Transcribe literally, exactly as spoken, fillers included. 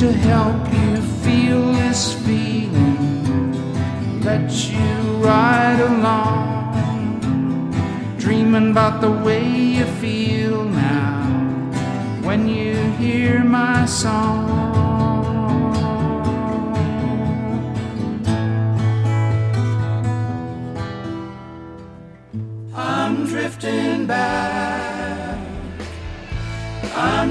to help you feel this feeling, let you ride along, dreaming about the way you feel now when you hear my song. I'm drifting back, I'm